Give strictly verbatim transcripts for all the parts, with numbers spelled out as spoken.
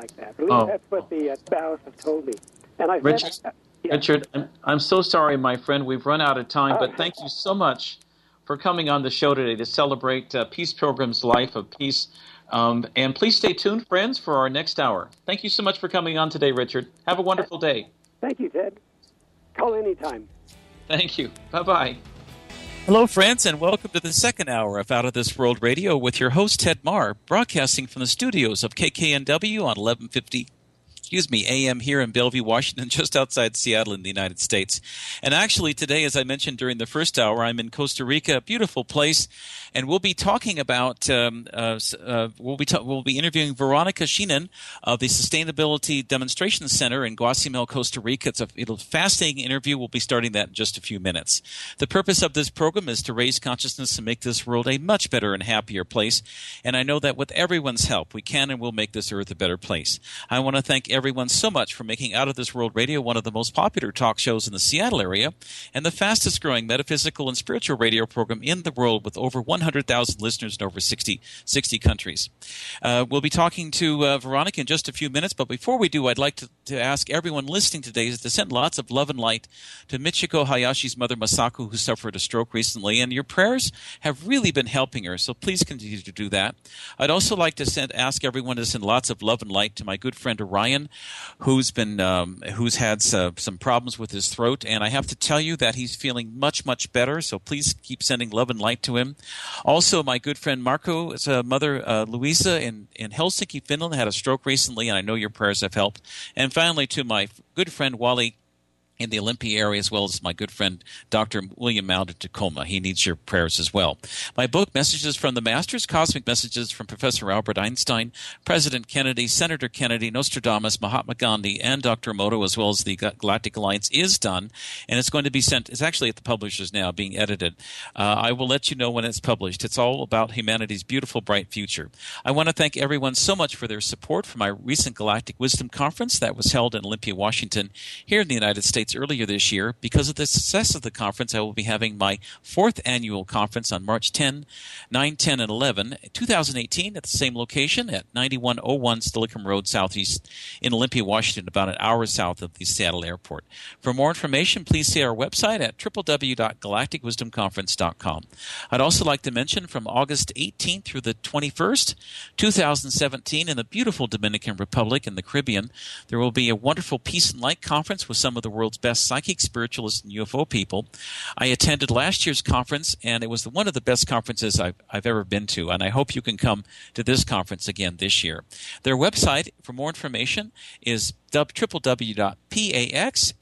like that. At least Oh. that's what the uh, Taoists have told me. And I Richard, said, uh, yeah. Richard, I'm, I'm so sorry, my friend. We've run out of time, Oh. but thank you so much for coming on the show today to celebrate uh, Peace Pilgrim's Life of Peace. Um, and please stay tuned, friends, for our next hour. Thank you so much for coming on today, Richard. Have a wonderful day. Thank you, Ted. Call anytime. Thank you. Bye-bye. Hello, friends, and welcome to the second hour of Out of This World Radio with your host, Ted Marr, broadcasting from the studios of K K N W on eleven fifty excuse me, A M here in Bellevue, Washington, just outside Seattle in the United States. And actually today, as I mentioned during the first hour, I'm in Costa Rica, a beautiful place, and we'll be talking about, um, uh, uh, we'll be ta- we'll be interviewing Veronica Sheenan of the Sustainability Demonstration Center in Guacamel, Costa Rica. It's a, it'll, fascinating interview. We'll be starting that in just a few minutes. The purpose of this program is to raise consciousness and make this world a much better and happier place. And I know that with everyone's help, we can and will make this earth a better place. I want to thank everyone so much for making Out of This World Radio one of the most popular talk shows in the Seattle area and the fastest growing metaphysical and spiritual radio program in the world with over one hundred thousand listeners in over sixty, sixty countries. Uh, we'll be talking to uh, Veronica in just a few minutes, but before we do, I'd like to, to ask everyone listening today to send lots of love and light to Michiko Hayashi's mother, Masako, who suffered a stroke recently, and your prayers have really been helping her, so please continue to do that. I'd also like to send, ask everyone to send lots of love and light to my good friend Orion, who's been um, who's had uh, some problems with his throat, and I have to tell you that he's feeling much, much better, so please keep sending love and light to him. Also, my good friend Marco's uh, mother, uh, Louisa, in, in Helsinki, Finland, had a stroke recently, and I know your prayers have helped. And finally, to my good friend Wally in the Olympia area, as well as my good friend Doctor William Mound in Tacoma. He needs your prayers as well. My book, Messages from the Masters, Cosmic Messages from Professor Albert Einstein, President Kennedy, Senator Kennedy, Nostradamus, Mahatma Gandhi, and Doctor Emoto, as well as the Galactic Alliance, is done, and it's going to be sent. It's actually at the publishers now, being edited. Uh, I will let you know when it's published. It's all about humanity's beautiful, bright future. I want to thank everyone so much for their support for my recent Galactic Wisdom Conference that was held in Olympia, Washington, here in the United States earlier this year. Because of the success of the conference, I will be having my fourth annual conference on March tenth, ninth, tenth, and eleventh, twenty eighteen, at the same location at ninety-one oh one Stillicum Road, Southeast in Olympia, Washington, about an hour south of the Seattle airport. For more information, please see our website at w w w dot galactic wisdom conference dot com. I'd also like to mention from August eighteenth through the twenty-first, twenty seventeen, in the beautiful Dominican Republic in the Caribbean, there will be a wonderful Peace and Light conference with some of the world's best psychic, spiritualists, and U F O people. I attended last year's conference, and it was one of the best conferences I've, I've ever been to, and I hope you can come to this conference again this year. Their website for more information is w w w dot pax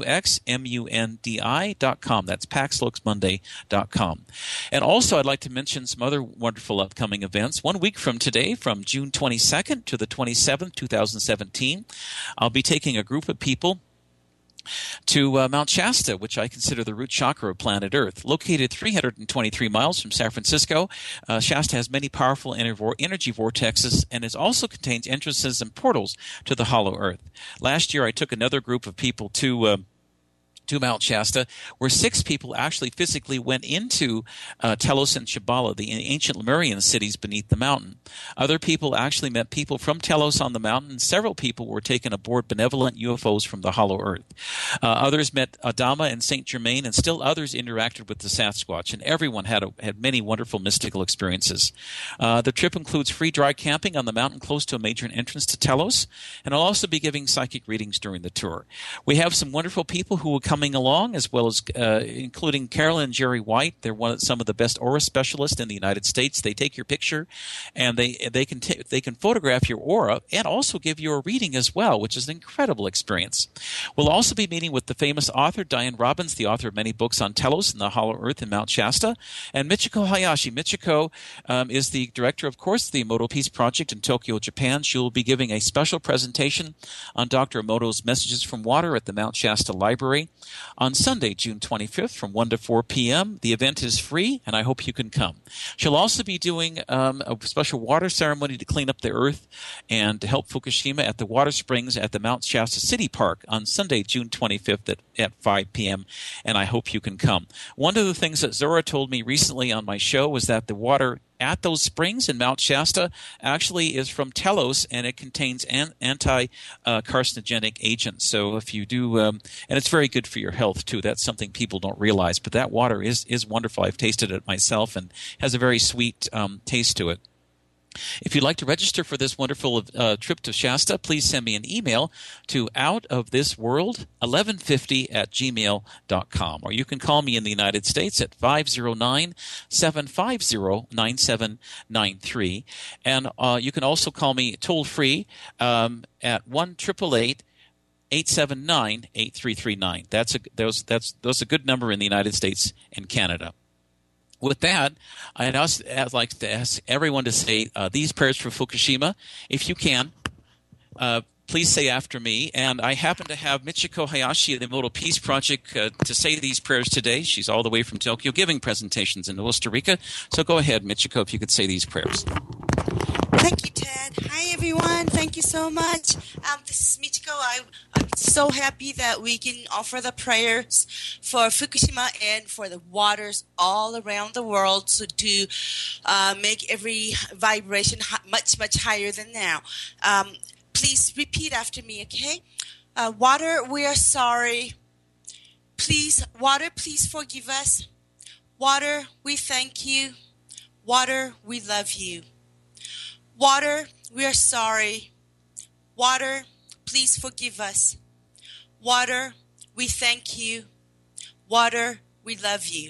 luxmundi dot com. That's pax lux mundi dot com. And also, I'd like to mention some other wonderful upcoming events. One week from today, from June twenty-second to the twenty-seventh, twenty seventeen, I'll be taking a group of people to uh, Mount Shasta, which I consider the root chakra of planet Earth. Located three hundred twenty-three miles from San Francisco, uh, Shasta has many powerful energy vortexes, and it also contains entrances and portals to the hollow Earth. Last year, I took another group of people to uh, to Mount Shasta, where six people actually physically went into uh, Telos and Shambhala, the ancient Lemurian cities beneath the mountain. Other people actually met people from Telos on the mountain, and several people were taken aboard benevolent U F Os from the hollow Earth. Uh, others met Adama and Saint Germain, and still others interacted with the Sasquatch, and everyone had a, had many wonderful mystical experiences. Uh, the trip includes free dry camping on the mountain close to a major entrance to Telos, and I'll also be giving psychic readings during the tour. We have some wonderful people who will come coming along, as well as uh, including Carolyn and Jerry White. They're one of, some of the best aura specialists in the United States. They take your picture, and they they can t- they can photograph your aura and also give you a reading as well, which is an incredible experience. We'll also be meeting with the famous author Diane Robbins, the author of many books on Telos and the Hollow Earth and Mount Shasta, and Michiko Hayashi. Michiko um, is the director, of course, of the Emoto Peace Project in Tokyo, Japan. She will be giving a special presentation on Doctor Emoto's Messages from Water at the Mount Shasta Library on Sunday, June twenty-fifth from one to four p.m. The event is free, and I hope you can come. She'll also be doing um, a special water ceremony to clean up the earth and to help Fukushima at the water springs at the Mount Shasta City Park on Sunday, June twenty-fifth at, at five p.m., and I hope you can come. One of the things that Zora told me recently on my show was that the water at those springs in Mount Shasta actually is from Telos, and it contains an, anti-carcinogenic uh, agents. So if you do, um, and it's very good for your health too. That's something people don't realize. But that water is is wonderful. I've tasted it myself, and has a very sweet um, taste to it. If you'd like to register for this wonderful uh, trip to Shasta, please send me an email to outofthisworld eleven fifty at gmail dot com. Or you can call me in the United States at five oh nine, seven five zero, nine seven nine three. And uh, you can also call me toll-free um, at one eight eight eight, eight seven nine, eight three three nine. That's a, those, that's, those a good number in the United States and Canada. With that, I'd, also, I'd like to ask everyone to say uh, these prayers for Fukushima. If you can, uh, please say after me. And I happen to have Michiko Hayashi of the Emoto Peace Project uh, to say these prayers today. She's all the way from Tokyo giving presentations in Costa Rica. So go ahead, Michiko, if you could say these prayers. Thank you, Ted. Hi, everyone. Thank you so much. Um, this is Michiko. I, I'm so happy that we can offer the prayers for Fukushima and for the waters all around the world so to uh, make every vibration much, much higher than now. Um, please repeat after me, okay? Uh, water, we are sorry. Please, water, please forgive us. Water, we thank you. Water, we love you. Water, we are sorry. Water, please forgive us. Water, we thank you. Water, we love you.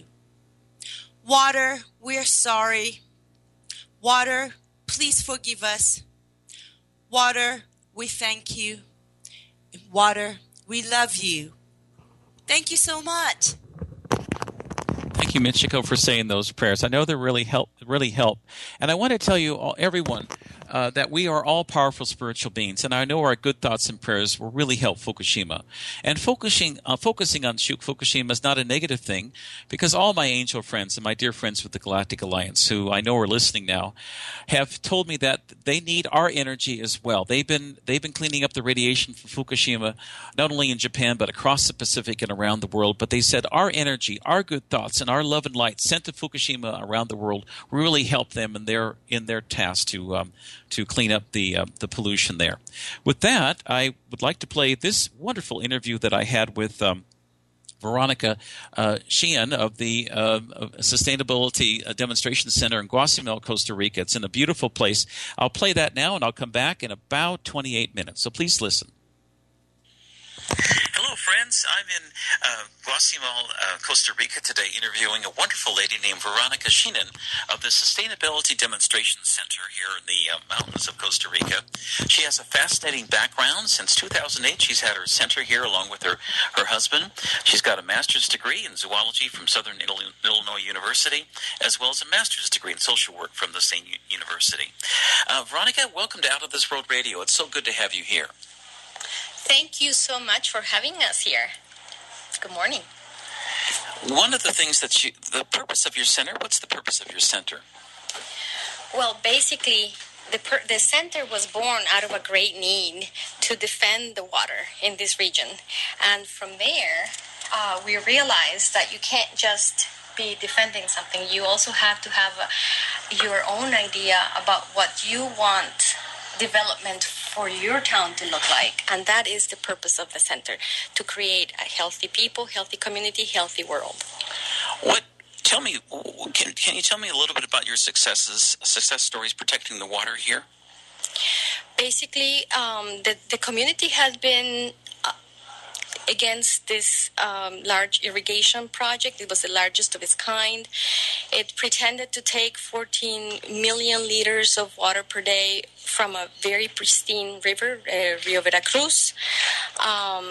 Water, we are sorry. Water, please forgive us. Water, we thank you. And water, we love you. Thank you so much. Thank you, Michiko, for saying those prayers. I know they really help. Really help. And I want to tell you, all, everyone, uh, that we are all powerful spiritual beings, and I know our good thoughts and prayers will really help Fukushima. And focusing uh, focusing on Fukushima is not a negative thing, because all my angel friends and my dear friends with the Galactic Alliance, who I know are listening now, have told me that they need our energy as well. They've been they've been cleaning up the radiation from Fukushima, not only in Japan but across the Pacific and around the world. But they said our energy, our good thoughts, and our love and light sent to Fukushima around the world really help them in their in their task to um, to clean up the uh, the pollution there. With that, I would like to play this wonderful interview that I had with um, Veronica uh, Sheehan of the uh, Sustainability Demonstration Center in Guatemala, Costa Rica. It's in a beautiful place. I'll play that now, and I'll come back in about twenty-eight minutes. So please listen. Hello, friends. I'm in uh, Guatemala, uh, Costa Rica today interviewing a wonderful lady named Veronica Sheehan of the Sustainability Demonstration Center here in the uh, mountains of Costa Rica. She has a fascinating background. Since two thousand eight, she's had her center here along with her, her husband. She's got a master's degree in zoology from Southern Illinois University, as well as a master's degree in social work from the same university. Uh, Veronica, welcome to Out of This World Radio. It's so good to have you here. Thank you so much for having us here. Good morning. One of the things that you, the purpose of your center, what's the purpose of your center? Well, basically, the per, the center was born out of a great need to defend the water in this region. And from there, uh, we realized that you can't just be defending something. You also have to have a, your own idea about what you want development for your town to look like. And that is the purpose of the center, to create a healthy people, healthy community, healthy world. What, tell me, can, can you tell me a little bit about your successes, success stories protecting the water here? Basically, um, the, the community has been uh, against this um, large irrigation project. It was the largest of its kind. It pretended to take fourteen million liters of water per day from a very pristine river, uh, Rio Veracruz. Um,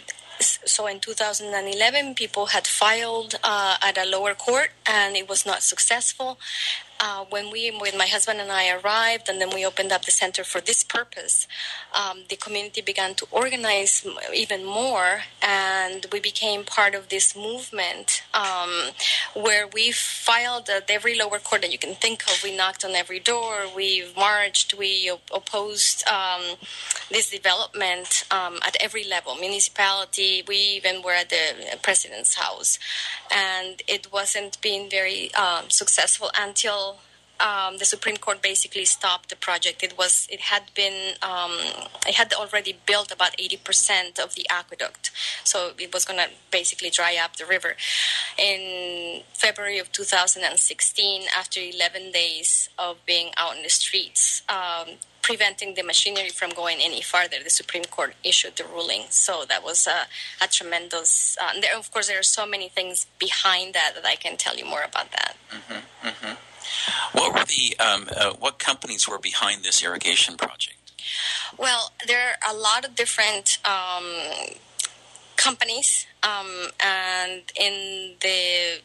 so in two thousand eleven, people had filed uh, at a lower court, and it was not successful. Uh, when we, when my husband and I arrived, and then we opened up the center for this purpose, um, the community began to organize even more, and we became part of this movement um, where we filed at every lower court that you can think of. We knocked on every door, we marched, we op- opposed um, this development um, at every level, municipality. We even were at the president's house, and it wasn't being very um, successful until um, the Supreme Court basically stopped the project. It was it had been um, it had already built about eighty percent of the aqueduct, so it was going to basically dry up the river. In February of two thousand sixteen, after eleven days of being out in the streets, um, preventing the machinery from going any farther, the Supreme Court issued the ruling. So that was a, a tremendous. Uh, and there, of course, there are so many things behind that that I can tell you more about that. Mm-hmm, mm-hmm. What were the um, uh, what companies were behind this irrigation project? Well, there are a lot of different um, companies, um, and in the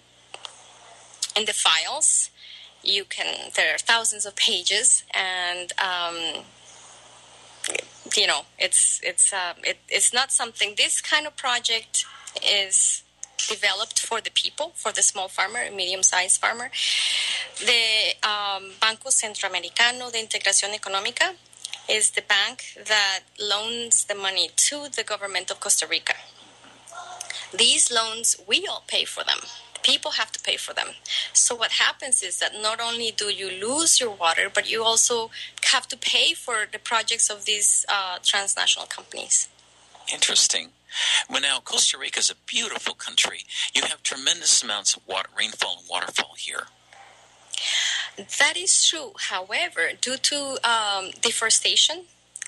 in the files, you can. There are thousands of pages, and um, you know, it's it's uh, it, it's not something. This kind of project is developed for the people, for the small farmer, medium-sized farmer. The um, Banco Centroamericano de Integración Económica is the bank that loans the money to the government of Costa Rica. These loans, we all pay for them. People have to pay for them. So what happens is that not only do you lose your water, but you also have to pay for the projects of these uh, transnational companies. Interesting. Well, now, Costa Rica is a beautiful country. You have tremendous amounts of water, rainfall and waterfall here. That is true. However, due to um, deforestation,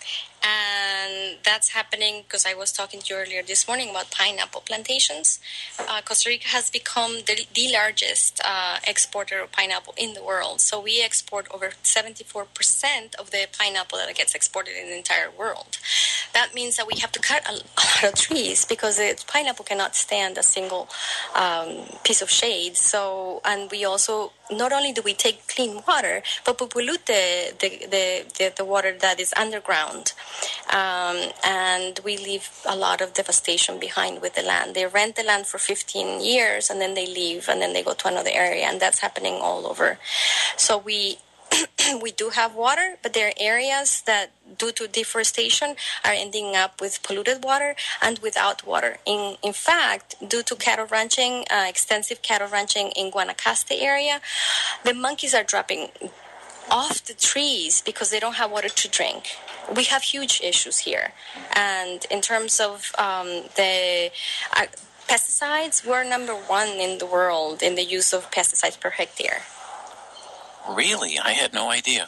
and that's happening because I was talking to you earlier this morning about pineapple plantations. Uh, Costa Rica has become the, the largest uh, exporter of pineapple in the world. So we export over seventy-four percent of the pineapple that gets exported in the entire world. That means that we have to cut a, a lot of trees because the pineapple cannot stand a single um, piece of shade. So, and we also, not only do we take clean water, but we pollute the, the, the, the, the water that is underground. Um, and we leave a lot of devastation behind with the land. They rent the land for fifteen years and then they leave and then they go to another area, and that's happening all over. So we we do have water, but there are areas that, due to deforestation, are ending up with polluted water and without water. In in fact, due to cattle ranching, uh, extensive cattle ranching in Guanacaste area, the monkeys are dropping off the trees because they don't have water to drink. We have huge issues here. And in terms of um, the uh, pesticides, we're number one in the world in the use of pesticides per hectare. Really? I had no idea.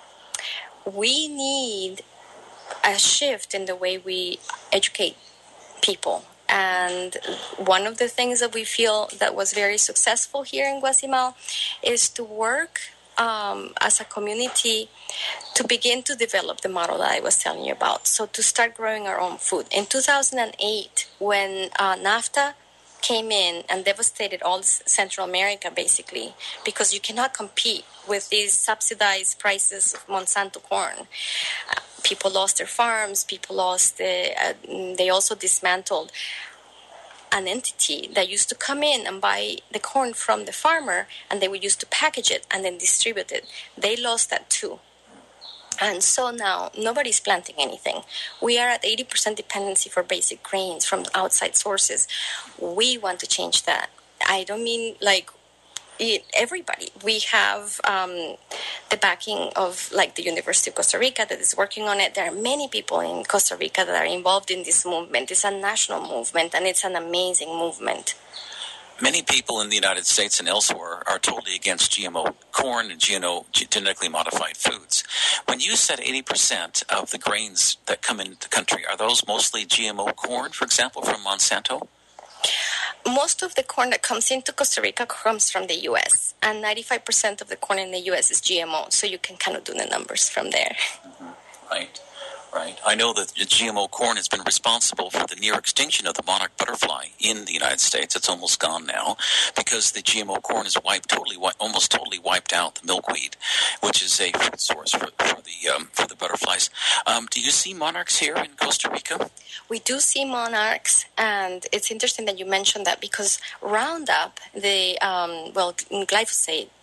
We need a shift in the way we educate people. And one of the things that we feel that was very successful here in Guasimal is to work Um, as a community to begin to develop the model that I was telling you about. So to start growing our own food. In two thousand eight, when uh, NAFTA came in and devastated all Central America, basically, because you cannot compete with these subsidized prices of Monsanto corn. Uh, people lost their farms, people lost, the, uh, they also dismantled an entity that used to come in and buy the corn from the farmer, and they would use to package it and then distribute it. They lost that too. And so now nobody's planting anything. We are at eighty percent dependency for basic grains from outside sources. We want to change that. I don't mean like everybody. We have um, the backing of like the University of Costa Rica that is working on it. There are many people in Costa Rica that are involved in this movement. It's a national movement, and it's an amazing movement. Many people in the United States and elsewhere are totally against G M O corn and G M O, genetically modified foods. When you said eighty percent of the grains that come into the country, are those mostly G M O corn, for example, from Monsanto? Most of the corn that comes into Costa Rica comes from the U S, and ninety-five percent of the corn in the U S is G M O, so you can kind of do the numbers from there. Mm-hmm. Right, right. I know that G M O corn has been responsible for the near extinction of the monarch butterfly in the United States. It's almost gone now because the G M O corn has wiped totally, almost totally wiped out the milkweed, which is a food source for, for the um, for the butterflies. Um, do you see monarchs here in Costa Rica? We do see monarchs, and it's interesting that you mentioned that because Roundup, the um, well, glyphosate,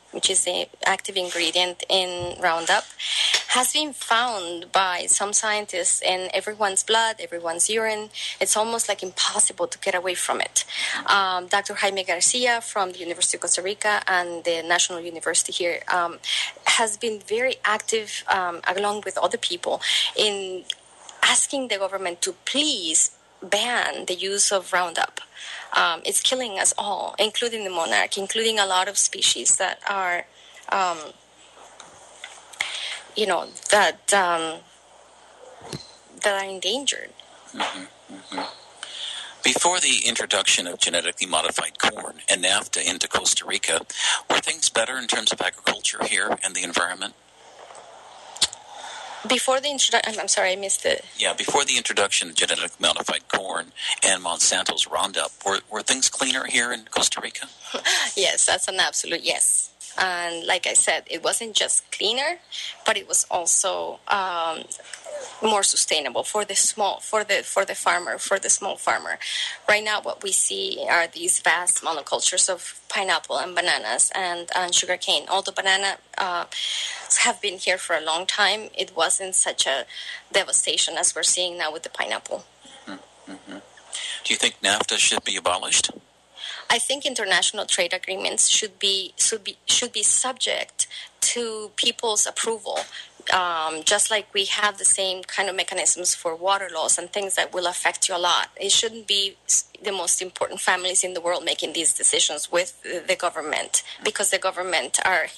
which is the active ingredient in Roundup, has been found by some scientists in everyone's blood, everyone's urine. It's almost like impossible to get away from it. Um, Doctor Jaime Garcia from the University of Costa Rica and the National University here um, has been very active, um, along with other people, in asking the government to please ban the use of Roundup. Um, it's killing us all, including the monarch, including a lot of species that are, um, you know, that um, that are endangered. Mm-hmm, mm-hmm. Before the introduction of genetically modified corn and NAFTA into Costa Rica, were things better in terms of agriculture here and the environment? Before the introduction, I'm sorry, I missed it. Yeah, before the introduction of genetically modified corn and Monsanto's Roundup, were, were things cleaner here in Costa Rica? Yes, that's an absolute yes. And like I said, it wasn't just cleaner, but it was also um, more sustainable for the small, for the for the farmer, for the small farmer. Right now, what we see are these vast monocultures of pineapple and bananas and, and sugarcane. Although banana uh, have been here for a long time, it wasn't such a devastation as we're seeing now with the pineapple. Mm-hmm. Mm-hmm. Do you think NAFTA should be abolished? I think international trade agreements should be should be should be subject to people's approval, um, just like we have the same kind of mechanisms for water laws and things that will affect you a lot. It shouldn't be the most important families in the world making these decisions with the government, because the government are,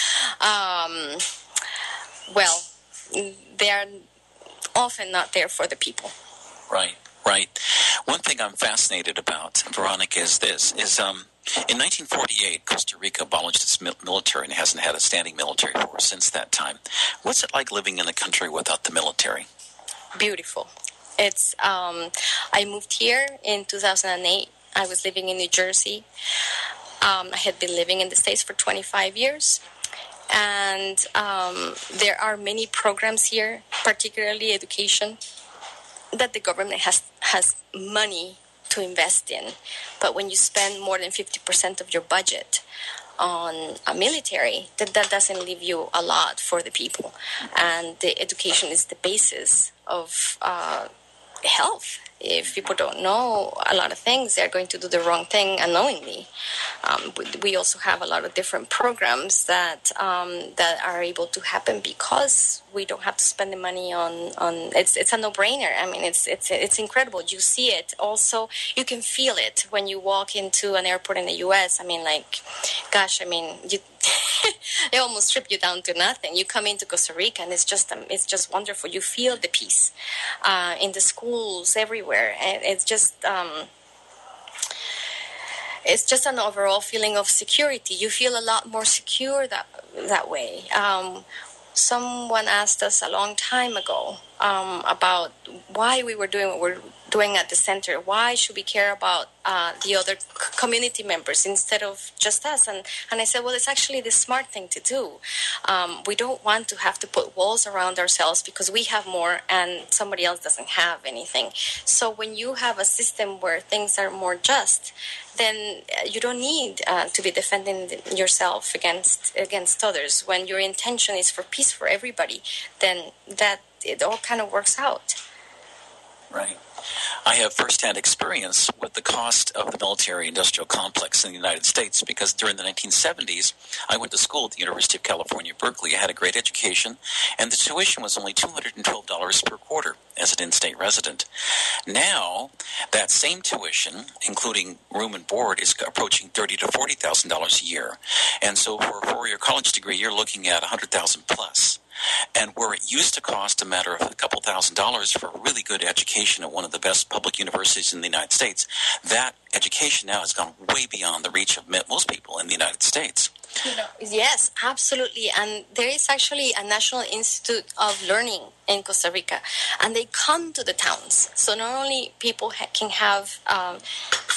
um, well, they are often not there for the people. Right. Right. One thing I'm fascinated about, Veronica, is this, is um, in nineteen forty-eight, Costa Rica abolished its military and hasn't had a standing military force since that time. What's it like living in a country without the military? Beautiful. It's, um, I moved here in two thousand eight. I was living in New Jersey. Um, I had been living in the States for twenty-five years. And um, there are many programs here, particularly education, that the government has has money to invest in. But when you spend more than fifty percent of your budget on a military, that, that doesn't leave you a lot for the people. And the education is the basis of uh, health. If people don't know a lot of things, they're going to do the wrong thing unknowingly. Um, we also have a lot of different programs that um, that are able to happen because we don't have to spend the money on, on it's it's a no-brainer. I mean, it's it's it's incredible. You see it. Also, you can feel it when you walk into an airport in the U S. I mean, like, gosh, I mean, you they almost strip you down to nothing. You come into Costa Rica, and it's just um, it's just wonderful. You feel the peace uh, in the schools, everywhere, and it's just. Um, It's just an overall feeling of security. You feel a lot more secure that that way. Um, someone asked us a long time ago um, about why we were doing what we're doing at the center. Why should we care about uh, the other c- community members instead of just us? And and I said, well, it's actually the smart thing to do. Um, we don't want to have to put walls around ourselves because we have more and somebody else doesn't have anything. So when you have a system where things are more just, then you don't need uh, to be defending yourself against against others. When your intention is for peace for everybody, then that it all kind of works out. Right. I have firsthand experience with the cost of the military-industrial complex in the United States because during the nineteen seventies, I went to school at the University of California, Berkeley. I had a great education, and the tuition was only two hundred twelve dollars per quarter as an in-state resident. Now, that same tuition, including room and board, is approaching thirty thousand to forty thousand dollars a year. And so for a four-year college degree, you're looking at one hundred thousand dollars plus. And where it used to cost a matter of a couple thousand dollars for a really good education at one of the best public universities in the United States, that education now has gone way beyond the reach of most people in the United States. You know, yes, absolutely. And there is actually a National Institute of Learning in Costa Rica, and they come to the towns. So not only people ha- can have um,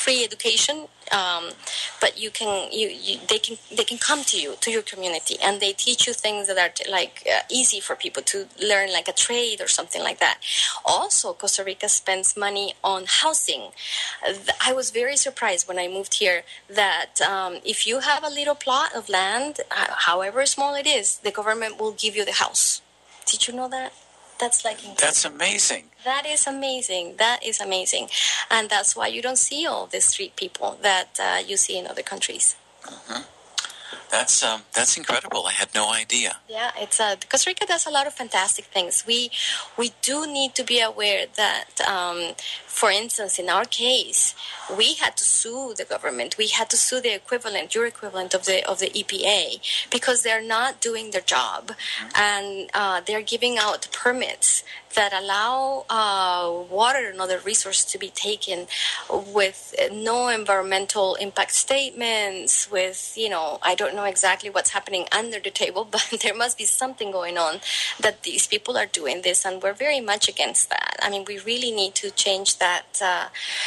free education, um, but you can you, you they can they can come to you, to your community, and they teach you things that are t- like uh, easy for people to learn, like a trade or something like that. Also, Costa Rica spends money on housing. I was very surprised when I moved here that um, if you have a little plot of land, uh, however small it is, the government will give you the house. Did you know that? That's like incredible. That's amazing. That is amazing. That is amazing. And that's why you don't see all the street people that uh, you see in other countries. Mm-hmm. That's um, that's incredible. I had no idea. Yeah, it's uh, Costa Rica does a lot of fantastic things. We we do need to be aware that, um, for instance, in our case, we had to sue the government. We had to sue the equivalent, your equivalent of the of the E P A, because they're not doing their job, mm-hmm. and uh, they're giving out permits that allow uh, water and other resources to be taken with no environmental impact statements, with, you know, I don't know exactly what's happening under the table, but there must be something going on that these people are doing this, and we're very much against that. I mean, we really need to change that, uh,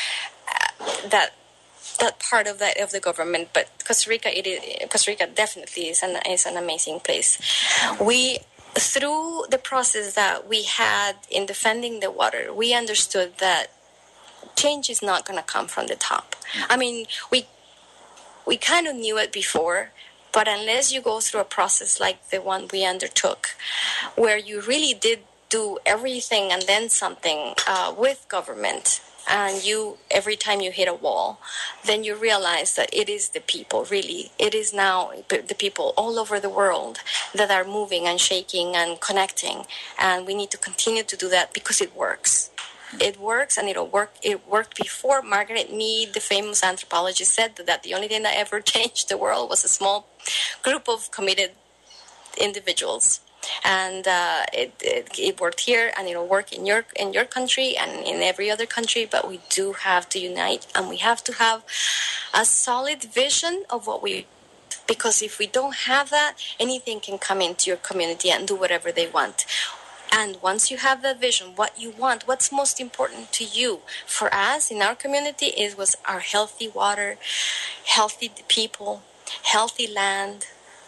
that that part of that of the government. But Costa Rica, it is, Costa Rica definitely is an, is an amazing place. We Through the process that we had in defending the water, we understood that change is not going to come from the top. I mean, we we kind of knew it before, but unless you go through a process like the one we undertook, where you really did do everything and then something uh, with government, and you, every time you hit a wall, then you realize that it is the people, really. It is now the people all over the world that are moving and shaking and connecting. And we need to continue to do that because it works. It works, and it'll work. It worked before. Margaret Mead, the famous anthropologist, said that the only thing that ever changed the world was a small group of committed individuals. And uh, it, it it worked here, and it'll work in your in your country and in every other country. But we do have to unite, and we have to have a solid vision of what we. Because if we don't have that, anything can come into your community and do whatever they want. And once you have that vision, what you want, what's most important to you, for us in our community, is was our healthy water, healthy people, healthy land,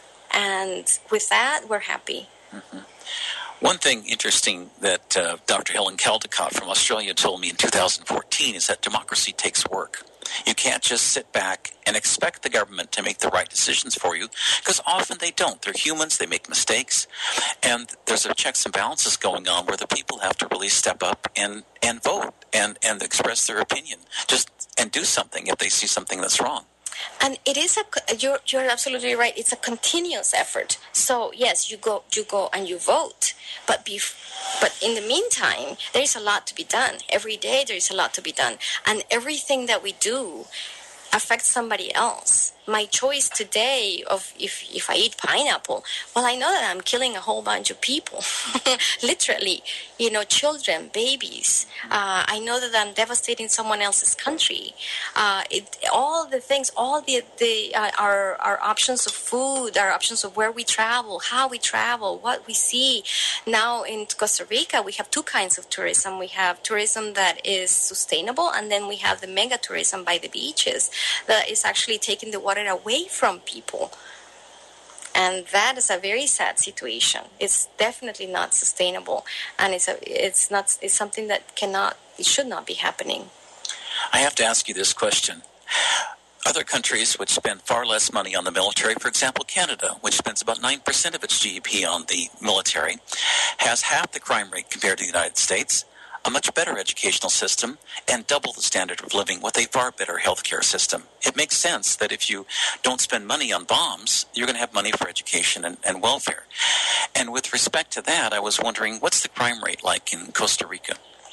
and with that, we're happy. Mm-hmm. One thing interesting that uh, Doctor Helen Caldicott from Australia told me in two thousand fourteen is that democracy takes work. You can't just sit back and expect the government to make the right decisions for you, because often they don't. They're humans, they make mistakes, and there's a checks and balances going on where the people have to really step up and, and vote and, and express their opinion, just and do something if they see something that's wrong. And it is a you're you're absolutely right. It's a continuous effort. So yes, you go you go and you vote, but be, but in the meantime, there is a lot to be done. Every day there is a lot to be done, and everything that we do affects somebody else. My choice today of if if I eat pineapple, well, I know that I'm killing a whole bunch of people, literally, you know, children, babies. Uh, I know that I'm devastating someone else's country. Uh, it, all the things, all the the uh, our our options of food, our options of where we travel, how we travel, what we see. Now in Costa Rica, we have two kinds of tourism. We have tourism that is sustainable, and then we have the mega tourism by the beaches that is actually taking the water away from people, and that is a very sad situation. It's definitely not sustainable, and it's a it's not it's something that cannot it should not be happening. I have to ask you this question. Other countries which spend far less money on the military, for example Canada, which spends about nine percent of its G D P on the military, has half the crime rate compared to the United States, a much better educational system, and double the standard of living with a far better healthcare system. It makes sense that if you don't spend money on bombs, you're going to have money for education and, and welfare. And with respect to that, I was wondering, what's the crime rate like in Costa Rica?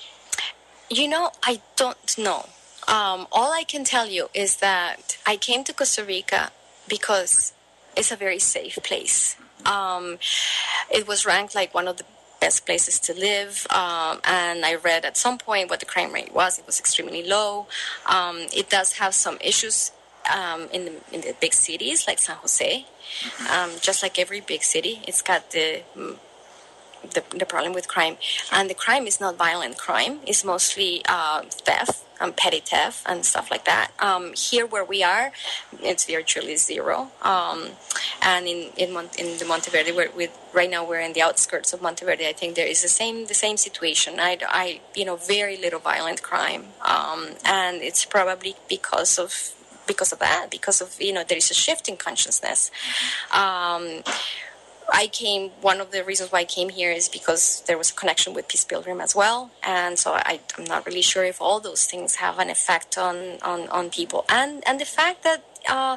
You know, I don't know. Um, all I can tell you is that I came to Costa Rica because it's a very safe place. Um, it was ranked like one of the best places to live, um, and I read at some point what the crime rate was. It was extremely low. Um, it does have some issues um, in the in the big cities like San Jose. Um, just like every big city, it's got the the, the problem with crime. And the crime is not violent crime. It's mostly uh, theft and petty theft and stuff like that. Um, here where we are, it's virtually zero. Um, and in in, Mon- in the Monteverde, we're, with right now we're in the outskirts of Monteverde. I think there is the same the same situation. I, I you know very little violent crime, um, and it's probably because of because of that. Because of you know there is a shift in consciousness. Um, I came, one of the reasons why I came here is because there was a connection with Peace Pilgrim as well. And so I, I'm not really sure if all those things have an effect on, on, on people. And, and the fact that uh,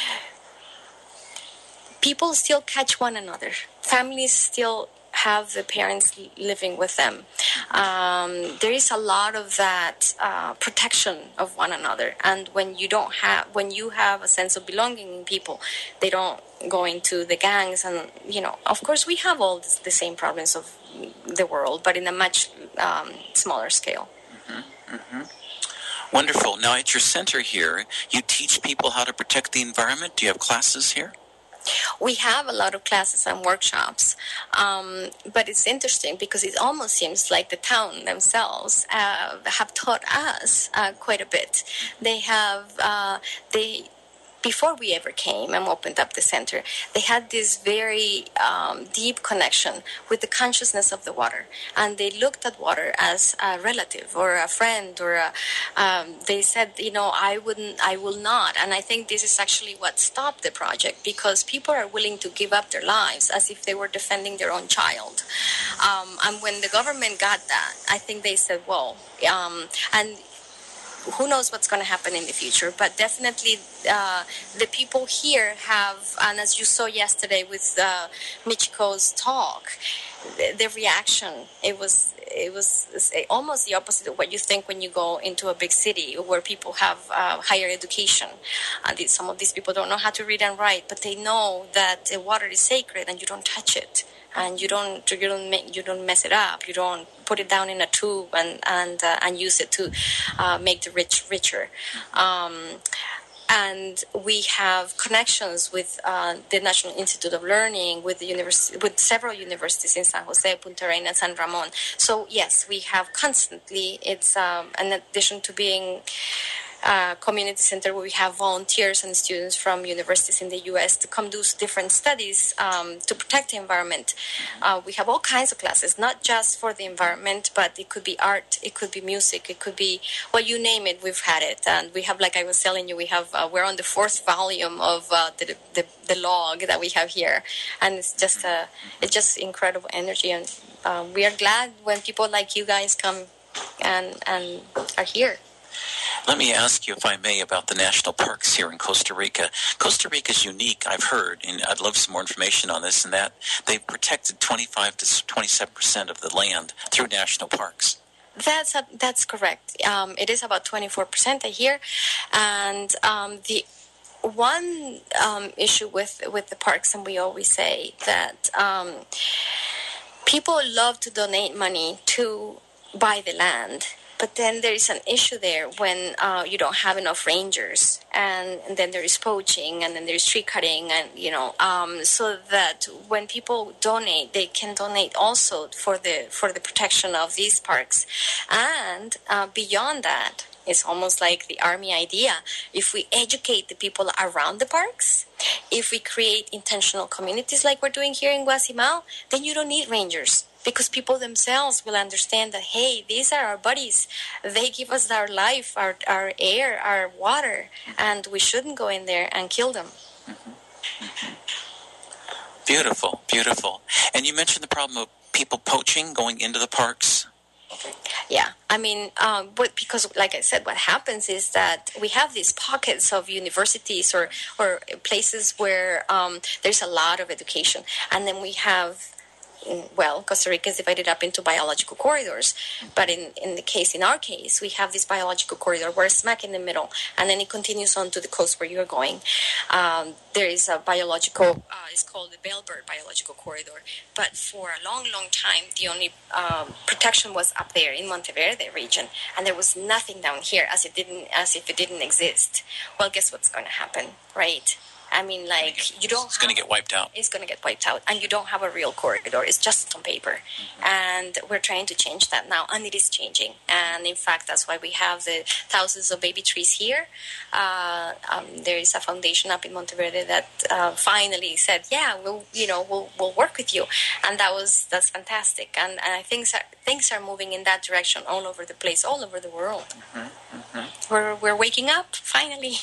people still catch one another. Families still have the parents living with them. Um, there is a lot of that uh, protection of one another. And when you don't have, when you have a sense of belonging in people, they don't go into the gangs. And, you know, of course we have all this, the same problems of the world, but in a much um, smaller scale. Mm-hmm, mm-hmm. Wonderful. Now at your center here, you teach people how to protect the environment. Do you have classes here? We have a lot of classes and workshops, um, but it's interesting because it almost seems like the town themselves uh, have taught us uh, quite a bit. They have, uh, they, before we ever came and opened up the center, they had this very um, deep connection with the consciousness of the water. And they looked at water as a relative or a friend, or a, um, they said, you know, I wouldn't, I will not. And I think this is actually what stopped the project, because people are willing to give up their lives as if they were defending their own child. Um, and when the government got that, I think they said, whoa, um, and who knows what's going to happen in the future, but definitely uh, the people here have, and as you saw yesterday with uh, Michiko's talk, the, the reaction, it was it was almost the opposite of what you think when you go into a big city where people have uh, higher education. Uh, these, some of these people don't know how to read and write, but they know that the water is sacred and you don't touch it. And you don't, you don't, make, you don't mess it up. You don't put it down in a tube and and uh, and use it to uh, make the rich richer. Um, and we have connections with uh, the National Institute of Learning, with the university, with several universities in San Jose, Punta Arenas, and San Ramon. So yes, we have constantly. It's um, in addition to being Uh, community center where we have volunteers and students from universities in the U S to come do different studies um, to protect the environment. Uh, we have all kinds of classes, not just for the environment, but it could be art, it could be music, it could be, well, you name it, we've had it. And we have, like I was telling you, we have, uh, we're on the fourth volume of uh, the, the the log that we have here. And it's just, uh, it's just incredible energy. And uh, we are glad when people like you guys come and and are here. Let me ask you, if I may, about the national parks here in Costa Rica. Costa Rica is unique, I've heard, and I'd love some more information on this, and that they've protected twenty-five to twenty-seven percent of the land through national parks. That's a, that's correct. Um, it is about twenty-four percent a year, and um, the one um, issue with with the parks, and we always say that um, people love to donate money to buy the land. But then there is an issue there when uh, you don't have enough rangers, and, and then there is poaching, and then there is tree cutting, and you know, um, so that when people donate, they can donate also for the for the protection of these parks, and uh, beyond that, it's almost like the army idea. If we educate the people around the parks, if we create intentional communities like we're doing here in Guasimal, then you don't need rangers. Because people themselves will understand that, hey, these are our buddies. They give us our life, our our air, our water, and we shouldn't go in there and kill them. Mm-hmm. Mm-hmm. Beautiful, beautiful. And you mentioned the problem of people poaching, going into the parks. Yeah, I mean, um, but because, like I said, what happens is that we have these pockets of universities or, or places where um, there's a lot of education, and then we have, well, Costa Rica is divided up into biological corridors, but in, in the case, in our case, we have this biological corridor. We're smack in the middle, and then it continues on to the coast where you're going. Um, there is a biological, uh, it's called the Bellbird Biological Corridor, but for a long, long time, the only um, protection was up there in Monteverde region, and there was nothing down here as it didn't, as if it didn't exist. Well, guess what's going to happen, right? I mean, like, you don't It's going to get wiped out. It's going to get wiped out, and you don't have a real corridor. It's just on paper. Mm-hmm. And we're trying to change that now, and it is changing. And in fact, that's why we have the thousands of baby trees here. Uh, um, there is a foundation up in Monteverde that uh, finally said, yeah, we'll, you know, we'll we'll work with you. And that was, that's fantastic. And, and I think things are moving in that direction all over the place, all over the world. Mm-hmm. Mm-hmm. We're, we're waking up, finally.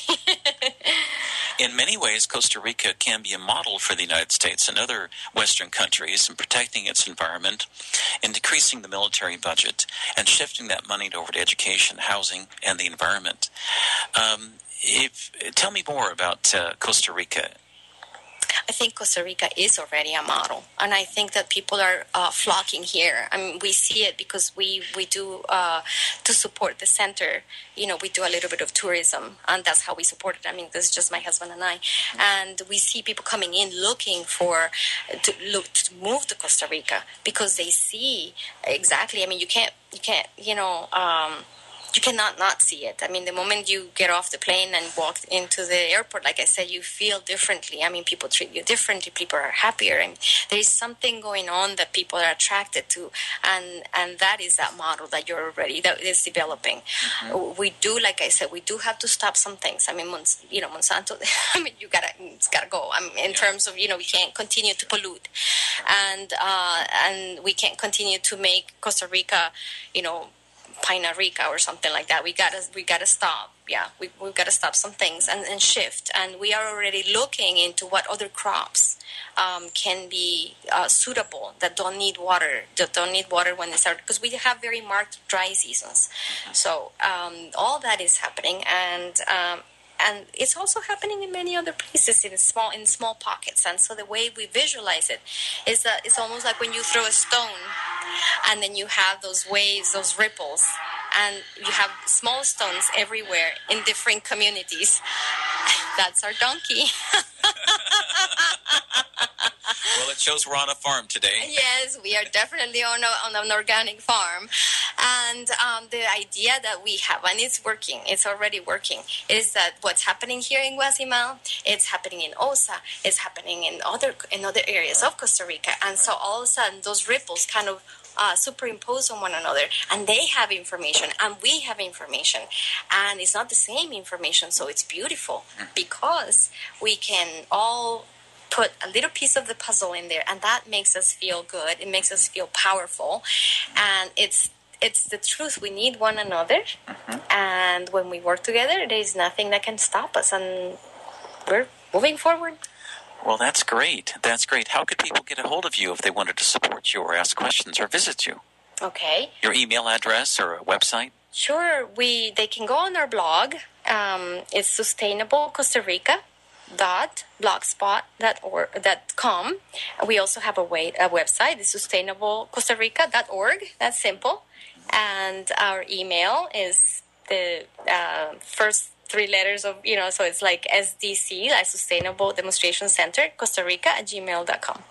In many ways, Costa Rica can be a model for the United States and other Western countries in protecting its environment and decreasing the military budget and shifting that money over to education, housing, and the environment. Um, if, tell me more about uh, Costa Rica. I think Costa Rica is already a model, and I think that people are uh, flocking here. I mean, we see it because we we do uh, to support the center. You know, we do a little bit of tourism, and that's how we support it. I mean, this is just my husband and I, and we see people coming in looking for to look to move to Costa Rica because they see exactly. I mean, you can't you can't you know. Um, You cannot not see it. I mean, the moment you get off the plane and walk into the airport, like I said, you feel differently. I mean, people treat you differently. People are happier. And there is something going on that people are attracted to. And and that is that model that you're already, that is developing. Mm-hmm. We do, like I said, we do have to stop some things. I mean, Mons, you know, Monsanto, I mean, you gotta, it's gotta go. I mean, in yeah. terms of, you know, we can't continue to pollute. And, uh, and we can't continue to make Costa Rica, you know, Pina Rica or something like that. We gotta we gotta stop. Yeah, we we've got to stop some things and, and shift. And we are already looking into what other crops um, can be uh, suitable that don't need water, that don't need water when they start, because we have very marked dry seasons. So um, all that is happening, and um, and it's also happening in many other places in small in small pockets. And so the way we visualize it is that it's almost like when you throw a stone, and then you have those waves, those ripples, and you have small stones everywhere in different communities. That's our donkey. Well, it shows we're on a farm today. Yes, we are definitely on, a, on an organic farm. And um, the idea that we have, and it's working, it's already working, is that what's happening here in Guazimal, it's happening in Osa, it's happening in other in other areas of Costa Rica. And so all of a sudden, those ripples kind of Uh, superimpose on one another, and they have information and we have information, and it's not the same information, so it's beautiful because we can all put a little piece of the puzzle in there, and that makes us feel good. It makes us feel powerful, and it's it's the truth. We need one another, mm-hmm. and when we work together, there is nothing that can stop us, and we're moving forward. Well, that's great. That's great. How could people get a hold of you if they wanted to support you or ask questions or visit you? Okay. Your email address or a website? Sure. We they can go on our blog. Um, it's sustainable costa rica dot blogspot dot com. We also have a, way, a website. It's sustainable costa rica dot org. That's simple. And our email is the uh, first three letters of, you know, so it's like S D C, like Sustainable Demonstration Center, Costa Rica at gmail dot com.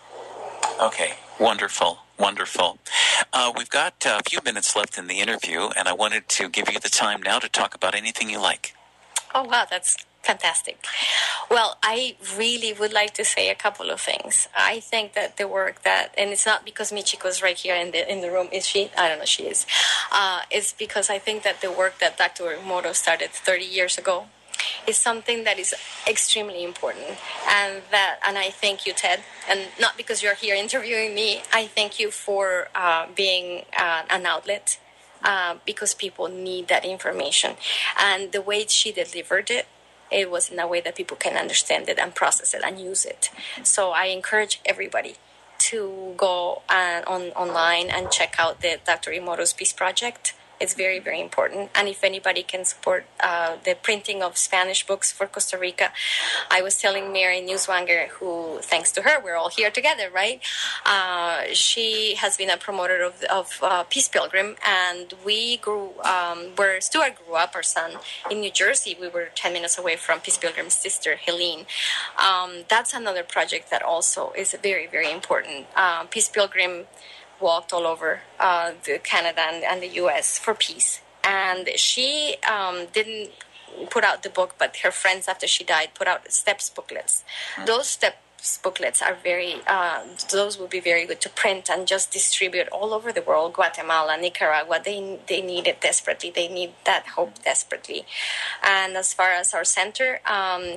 Okay, wonderful, wonderful. Uh, we've got a few minutes left in the interview, and I wanted to give you the time now to talk about anything you like. Oh, wow, that's fantastic. Well, I really would like to say a couple of things. I think that the work that, and it's not because Michiko's right here in the in the room, is she? I don't know, she is. Uh, it's because I think that the work that Doctor Moro started thirty years ago is something that is extremely important. And that, and I thank you, Ted, and not because you're here interviewing me, I thank you for uh, being uh, an outlet, uh, because people need that information. And the way she delivered it, it was in a way that people can understand it and process it and use it. So I encourage everybody to go uh, on online and check out the Doctor Imoro's Peace Project. It's very, very important. And if anybody can support uh, the printing of Spanish books for Costa Rica, I was telling Mary Newswanger, who, thanks to her, we're all here together, right? Uh, she has been a promoter of, of uh, Peace Pilgrim, and we grew, um, where Stuart grew up, our son, in New Jersey. We were ten minutes away from Peace Pilgrim's sister, Helene. Um, that's another project that also is very, very important. Uh, Peace Pilgrim walked all over uh, the Canada and, and the U S for peace. And she um, didn't put out the book, but her friends after she died put out steps booklets. Mm-hmm. Those steps booklets are very, uh, those would be very good to print and just distribute all over the world. Guatemala, Nicaragua, they they need it desperately. They need that hope desperately. And as far as our center, um,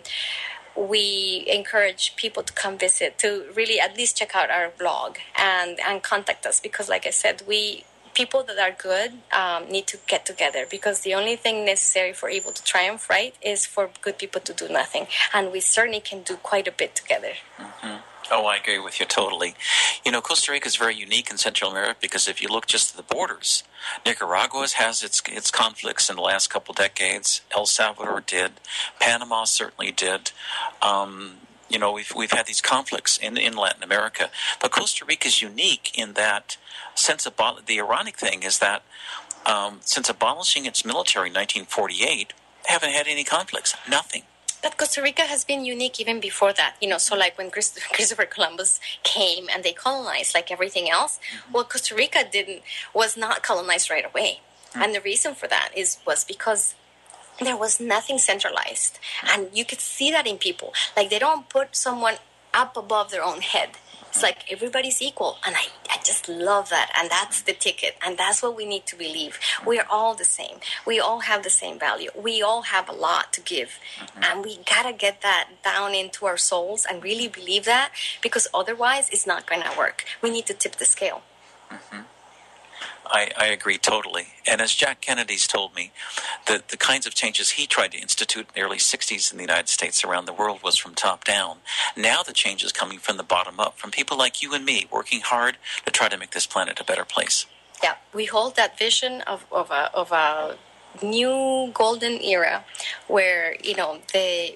we encourage people to come visit, to really at least check out our blog and, and contact us, because like I said, we people that are good um, need to get together, because the only thing necessary for evil to triumph, right, is for good people to do nothing. And we certainly can do quite a bit together. Mm-hmm. Oh, I agree with you totally. You know, Costa Rica is very unique in Central America because if you look just at the borders, Nicaragua has its its conflicts in the last couple decades. El Salvador did. Panama certainly did. Um, you know, we've we've had these conflicts in in Latin America, but Costa Rica is unique in that since abol- the ironic thing is that um, since abolishing its military in nineteen forty-eight, they haven't had any conflicts. Nothing. But Costa Rica has been unique even before that. You know, so like when Christ- Christopher Columbus came and they colonized like everything else, mm-hmm. well, Costa Rica didn't was not colonized right away. Mm-hmm. And the reason for that is was because there was nothing centralized. And you could see that in people. Like they don't put someone up above their own head. It's like everybody's equal, and I, I just love that, and that's the ticket, and that's what we need to believe. We are all the same. We all have the same value. We all have a lot to give, mm-hmm. and we gotta get that down into our souls and really believe that, because otherwise it's not gonna work. We need to tip the scale. Mm-hmm. I, I agree totally. And as Jack Kennedy's told me, the, the kinds of changes he tried to institute in the early sixties in the United States around the world was from top down. Now the change is coming from the bottom up, from people like you and me working hard to try to make this planet a better place. Yeah, we hold that vision of, of, a, of a new golden era where, you know, the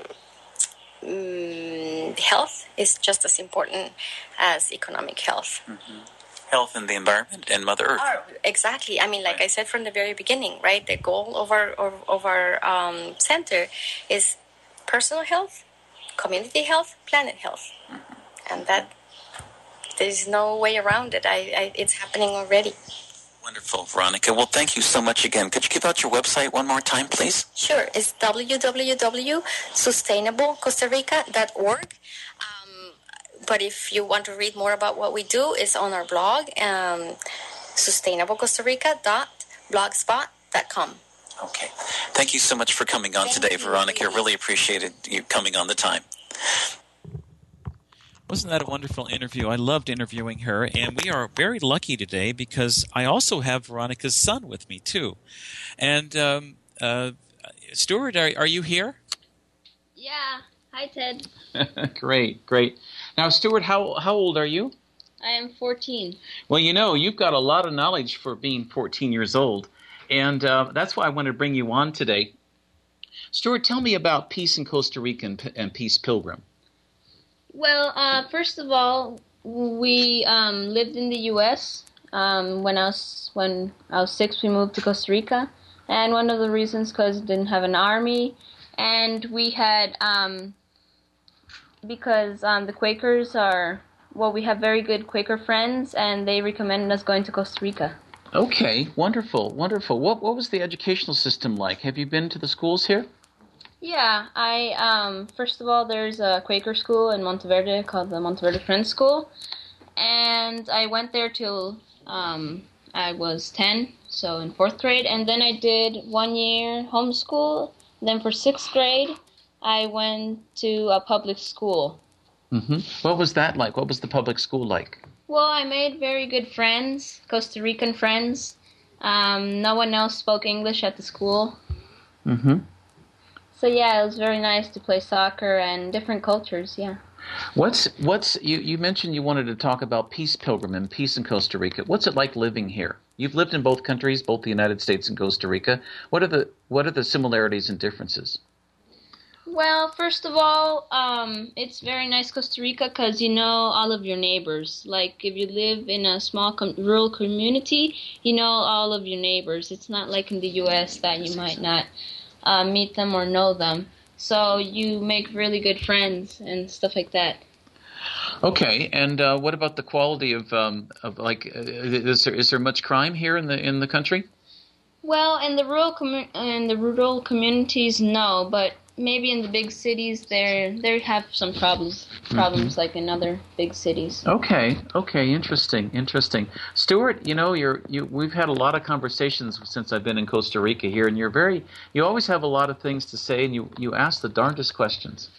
um, health is just as important as economic health. Mm-hmm. Health and the environment and Mother Earth. Oh, exactly. I mean, like I said from the very beginning, right? The goal of our of, of our um, center is personal health, community health, planet health, mm-hmm. and that there's no way around it. I, I it's happening already. Wonderful, Veronica. Well, thank you so much again. Could you give out your website one more time, please? Sure. It's w w w dot sustainable costa rica dot org. But if you want to read more about what we do, it's on our blog, um, sustainable costa rica dot blogspot dot com. Okay. Thank you so much for coming on Thank today, you. Veronica. I really appreciated you coming on the time. Wasn't that a wonderful interview? I loved interviewing her, and we are very lucky today because I also have Veronica's son with me, too. And, um, uh, Stuart, are, are you here? Yeah. Hi, Ted. Great, great. Now, Stuart, how how old are you? I am fourteen. Well, you know, you've got a lot of knowledge for being fourteen years old, and uh, that's why I wanted to bring you on today. Stuart, tell me about Peace in Costa Rica and, and Peace Pilgrim. Well, uh, first of all, we um, lived in the U S Um, when I was when I was six, we moved to Costa Rica, and one of the reasons because it didn't have an army, and we had. Um, Because um, the Quakers are, well, we have very good Quaker friends, and they recommended us going to Costa Rica. Okay, wonderful, wonderful. What what was the educational system like? Have you been to the schools here? Yeah, I, um, first of all, there's a Quaker school in Monteverde called the Monteverde Friends School, and I went there till um, I was ten, so in fourth grade, and then I did one year homeschool, then for sixth grade, I went to a public school. Mm-hmm. What was that like? What was the public school like? Well, I made very good friends, Costa Rican friends. Um, no one else spoke English at the school. Mm-hmm. So yeah, it was very nice to play soccer and different cultures, yeah. What's what's you, you mentioned you wanted to talk about Peace Pilgrim and Peace in Costa Rica. What's it like living here? You've lived in both countries, both the United States and Costa Rica. What are the what are the similarities and differences? Well, first of all, um, it's very nice Costa Rica because you know all of your neighbors. Like if you live in a small com- rural community, you know all of your neighbors. It's not like in the U S that you might not uh, meet them or know them. So you make really good friends and stuff like that. Okay, and uh, what about the quality of um, of like uh, is there is there much crime here in the in the country? Well, in the rural commu- in the rural communities, no, but maybe in the big cities, there they have some problems problems mm-hmm. like in other big cities. Okay, okay, interesting, interesting. Stuart, you know, you're you. We've had a lot of conversations since I've been in Costa Rica here, and you're very. You always have a lot of things to say, and you you ask the darndest questions.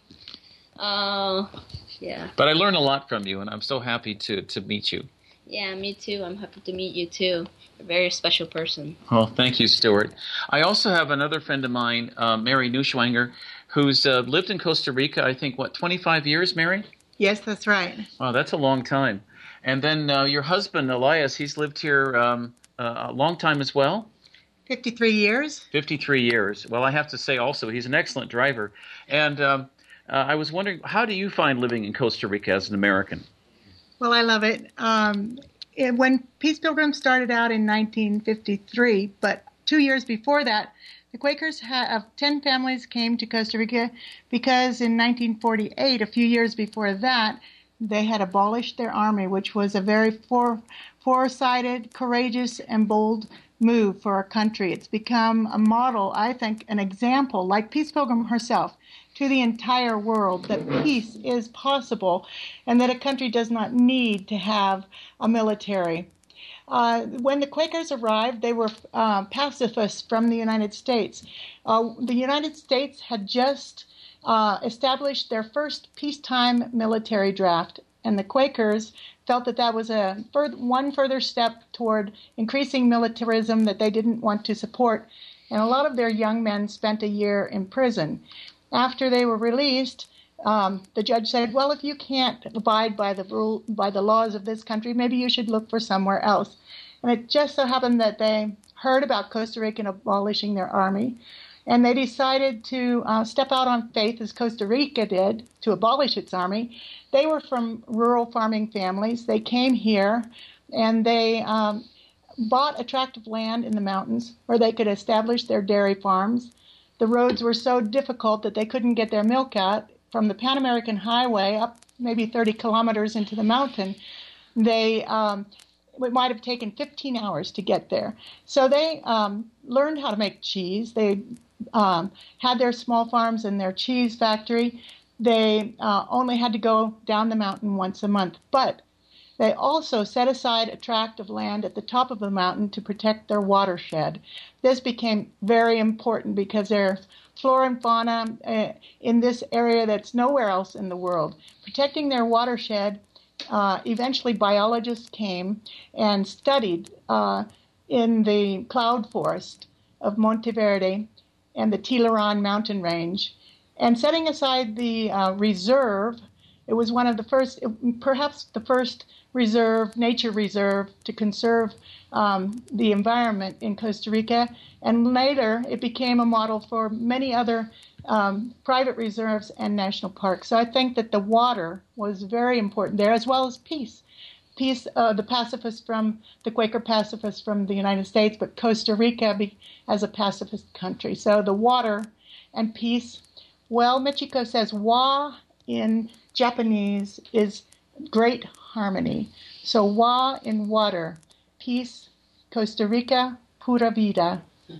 Oh, uh, yeah. But I learn a lot from you, and I'm so happy to to meet you. Yeah, me too. I'm happy to meet you too. A very special person. Oh, thank you, Stuart. I also have another friend of mine, uh, Mary Neuschwanger, who's uh, lived in Costa Rica, I think, what, twenty-five years, Mary? Yes, that's right. Wow, that's a long time. And then uh, your husband, Elias, he's lived here um, uh, a long time as well? fifty-three years. fifty-three years. Well, I have to say also, he's an excellent driver. And um, uh, I was wondering, how do you find living in Costa Rica as an American? Well, I love it. Um, it when Peace Pilgrims started out in nineteen fifty-three, but two years before that, the Quakers ha- of ten families came to Costa Rica because in nineteen forty-eight, a few years before that, they had abolished their army, which was a very fore- foresighted, courageous, and bold move for our country. It's become a model, I think, an example, like Peace Pilgrim herself, to the entire world that peace is possible and that a country does not need to have a military. Uh, when the Quakers arrived, they were uh, pacifists from the United States. Uh, the United States had just uh, established their first peacetime military draft, and the Quakers felt that that was a further, one further step toward increasing militarism that they didn't want to support, and a lot of their young men spent a year in prison. After they were released, um, the judge said, well, if you can't abide by the rule, by the laws of this country, maybe you should look for somewhere else. And it just so happened that they heard about Costa Rica abolishing their army, and they decided to uh, step out on faith, as Costa Rica did, to abolish its army. They were from rural farming families. They came here, and they um, bought a tract of land in the mountains where they could establish their dairy farms. The roads were so difficult that they couldn't get their milk out. From the Pan American Highway up maybe thirty kilometers into the mountain, they um, it might have taken fifteen hours to get there. So they um, learned how to make cheese. They um, had their small farms and their cheese factory. They uh, only had to go down the mountain once a month. But they also set aside a tract of land at the top of the mountain to protect their watershed. This became very important because there's flora and fauna uh, in this area that's nowhere else in the world. Protecting their watershed, uh, eventually biologists came and studied uh, in the cloud forest of Monteverde and the Tilarán mountain range. And setting aside the uh, reserve, it was one of the first, perhaps the first reserve, nature reserve, to conserve um, the environment in Costa Rica. And later, it became a model for many other um, private reserves and national parks. So I think that the water was very important there, as well as peace. Peace, uh, the pacifists from, the Quaker pacifists from the United States, but Costa Rica be, as a pacifist country. So the water and peace. Well, Michiko says wa in Japanese is great harmony. So wa in water, peace, Costa Rica, pura vida.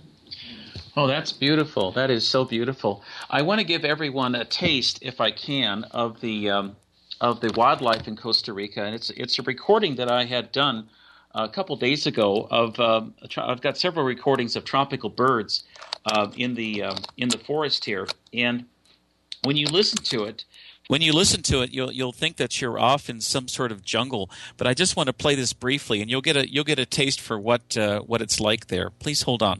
Oh, that's beautiful. That is so beautiful. I want to give everyone a taste, if I can, of the um, of the wildlife in Costa Rica, and it's it's a recording that I had done a couple days ago of. Um, I've got several recordings of tropical birds uh, in the um, in the forest here, and when you listen to it. When you listen to it, you'll you'll think that you're off in some sort of jungle. But I just want to play this briefly, and you'll get a you'll get a taste for what uh, what it's like there. Please hold on.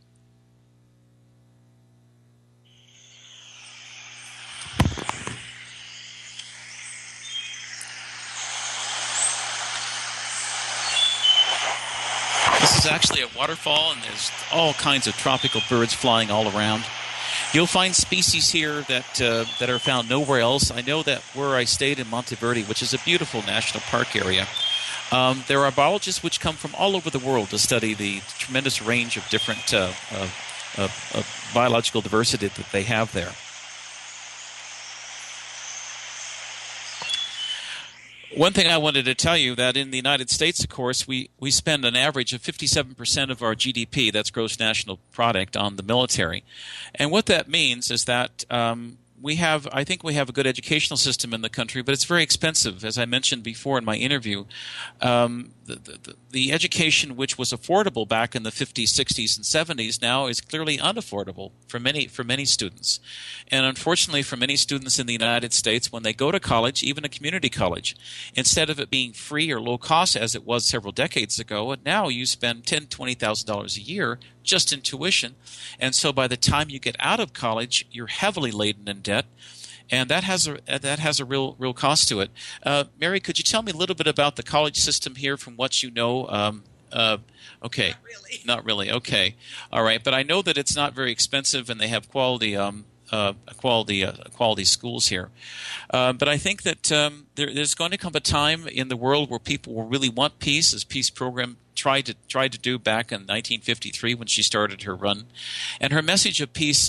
This is actually a waterfall, and there's all kinds of tropical birds flying all around. You'll find species here that uh, that are found nowhere else. I know that where I stayed in Monteverde, which is a beautiful national park area, um, there are biologists which come from all over the world to study the tremendous range of different uh, uh, uh, uh, biological diversity that they have there. One thing I wanted to tell you that in the United States, of course, we, we spend an average of fifty-seven percent of our G D P, that's gross national product, on the military. And what that means is that um, we have, I think we have a good educational system in the country, but it's very expensive. As I mentioned before in my interview, um, the, the, the education which was affordable back in the fifties, sixties, and seventies now is clearly unaffordable for many for many students. And unfortunately for many students in the United States, when they go to college, even a community college, instead of it being free or low cost as it was several decades ago, and now you spend ten thousand dollars, twenty thousand dollars a year just in tuition. And so by the time you get out of college, you're heavily laden in debt. And that has a that has a real real cost to it. Uh, Mary, could you tell me a little bit about the college system here, from what you know? Um, uh, okay, Not really. Not really. Okay, all right. But I know that it's not very expensive, and they have quality um, uh, quality uh, quality schools here. Uh, but I think that um, there, there's going to come a time in the world where people will really want peace, as Peace Program tried to tried to do back in nineteen fifty-three when she started her run, and her message of peace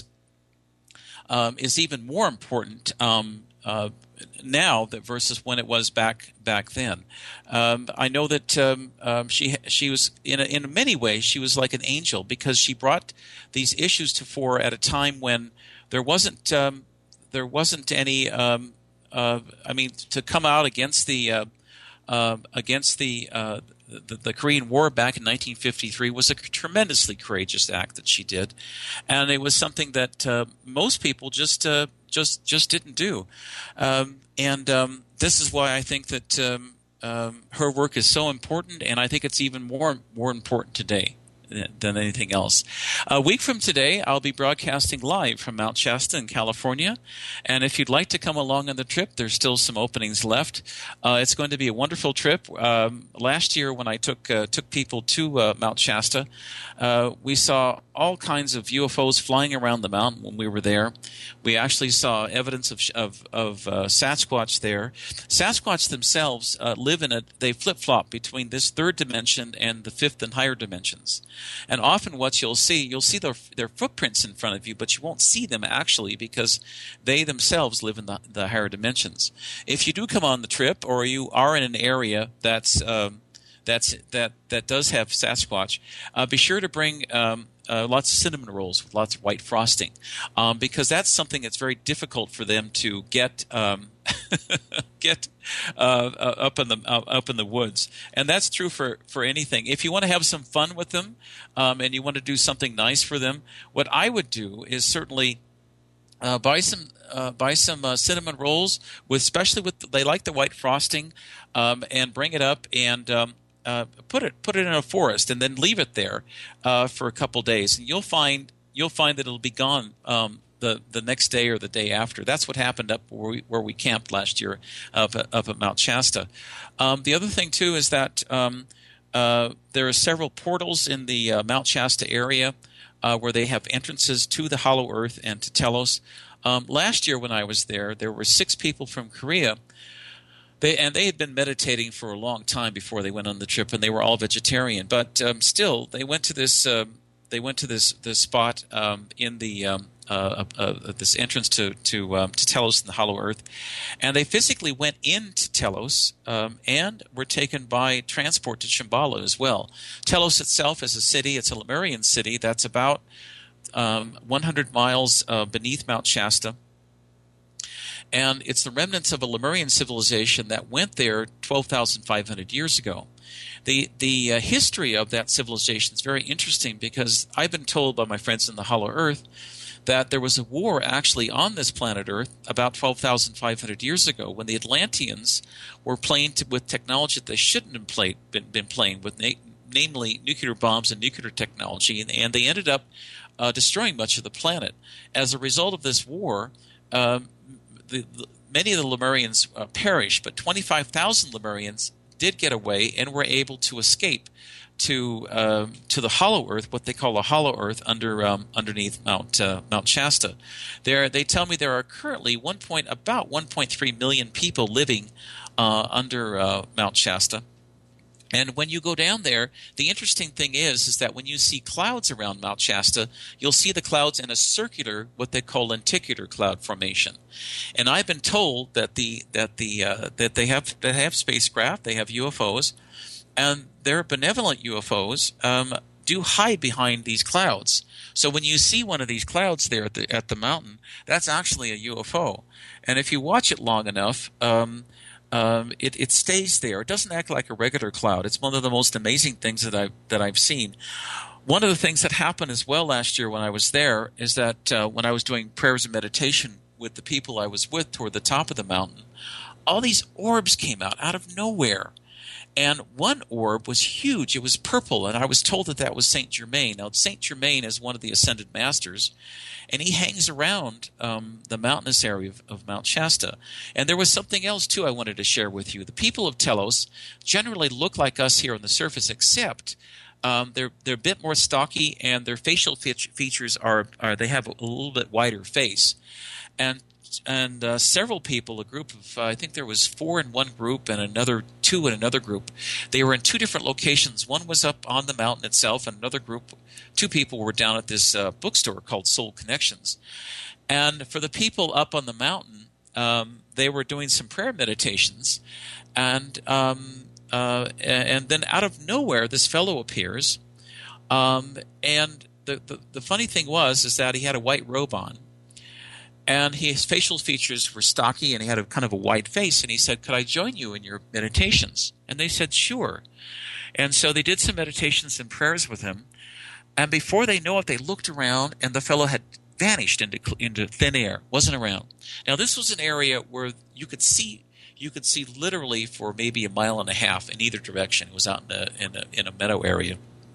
Um, is even more important um, uh, now that versus when it was back back then. Um, I know that um, um, she she was in a, in many ways she was like an angel, because she brought these issues to fore at a time when there wasn't um, there wasn't any. Um, uh, I mean, to come out against the uh, uh, against the uh, The, the Korean War back in nineteen fifty-three was a tremendously courageous act that she did, and it was something that uh, most people just uh, just just didn't do. Um, and um, this is why I think that um, um, her work is so important, and I think it's even more more important today than anything else. A week from today, I'll be broadcasting live from Mount Shasta in California. And if you'd like to come along on the trip, there's still some openings left. Uh, it's going to be a wonderful trip. Um, last year, when I took uh, took people to uh, Mount Shasta, uh, we saw all kinds of U F Os flying around the mountain when we were there. We actually saw evidence of of, of uh, Sasquatch there. Sasquatch themselves uh, live in a they flip flop between this third dimension and the fifth and higher dimensions. And often what you'll see, you'll see their, their footprints in front of you, but you won't see them actually, because they themselves live in the, the higher dimensions. If you do come on the trip, or you are in an area that's um, that's that that does have Sasquatch, uh, be sure to bring um, uh, lots of cinnamon rolls with lots of white frosting, um, because that's something that's very difficult for them to get um, get uh, uh, up in the uh, up in the woods, and that's true for, for anything. If you want to have some fun with them, um, and you want to do something nice for them, what I would do is certainly uh, buy some uh, buy some uh, cinnamon rolls with, especially with they like the white frosting, um, and bring it up and um, uh, put it put it in a forest, and then leave it there uh, for a couple days, and you'll find you'll find that it'll be gone. Um, The, the next day or the day after. That's what happened up where we, where we camped last year up, up at Mount Shasta. Um, the other thing, too, is that um, uh, there are several portals in the uh, Mount Shasta area uh, where they have entrances to the Hollow Earth and to Telos. Um, last year when I was there, there were six people from Korea. They, and they had been meditating for a long time before they went on the trip, and they were all vegetarian. But um, still, they went to this uh, they went to this, this spot um, in the um, Uh, uh, this entrance to to, um, to Telos in the Hollow Earth, and they physically went into Telos um, and were taken by transport to Shambhala as well. Telos itself is a city; it's a Lemurian city that's about um, one hundred miles uh, beneath Mount Shasta, and it's the remnants of a Lemurian civilization that went there twelve thousand five hundred years ago. The the uh, history of that civilization is very interesting, because I've been told by my friends in the Hollow Earth that there was a war actually on this planet Earth about twelve thousand five hundred years ago, when the Atlanteans were playing to, with technology that they shouldn't have played, been, been playing with, na- namely nuclear bombs and nuclear technology, and, and they ended up uh, destroying much of the planet. As a result of this war, um, the, the, many of the Lemurians uh, perished, but twenty-five thousand Lemurians did get away and were able to escape to uh, to the Hollow Earth, what they call a Hollow Earth under um, underneath Mount uh, Mount Shasta. There, they tell me there are currently one point about one point three million people living uh, under uh, Mount Shasta, And when you go down there, the interesting thing is, is that when you see clouds around Mount Shasta, you'll see the clouds in a circular, what they call lenticular cloud formation. And I've been told that the that the uh, that they have they have spacecraft, they have U F Os, and their benevolent U F Os um, do hide behind these clouds. So when you see one of these clouds there at the at the mountain, that's actually a U F O. And if you watch it long enough, um, Um, it, it stays there. It doesn't act like a regular cloud. It's one of the most amazing things that I've, that I've seen. One of the things that happened as well last year when I was there is that uh, when I was doing prayers and meditation with the people I was with toward the top of the mountain, all these orbs came out out of nowhere. And one orb was huge. It was purple, and I was told that that was Saint Germain. Now, Saint Germain is one of the Ascended Masters, and he hangs around um, the mountainous area of, of Mount Shasta. And there was something else, too, I wanted to share with you. The people of Telos generally look like us here on the surface, except um, they're they're a bit more stocky, and their facial fe- features are, are they have a little bit wider face. And And uh, several people, a group of, uh, I think there was four in one group and another two in another group. They were in two different locations. One was up on the mountain itself, and another group, two people were down at this uh, bookstore called Soul Connections. And for the people up on the mountain, um, they were doing some prayer meditations. And um, uh, and then out of nowhere, this fellow appears. Um, and the, the, the funny thing was is that he had a white robe on. And his facial features were stocky, and he had a kind of a white face. And he said, "Could I join you in your meditations?" And they said, "Sure." And so they did some meditations and prayers with him. And before they know it, they looked around, and the fellow had vanished into into thin air, wasn't around. Now, this was an area where you could see you could see literally for maybe a mile and a half in either direction. It was out in a in a, in a meadow area.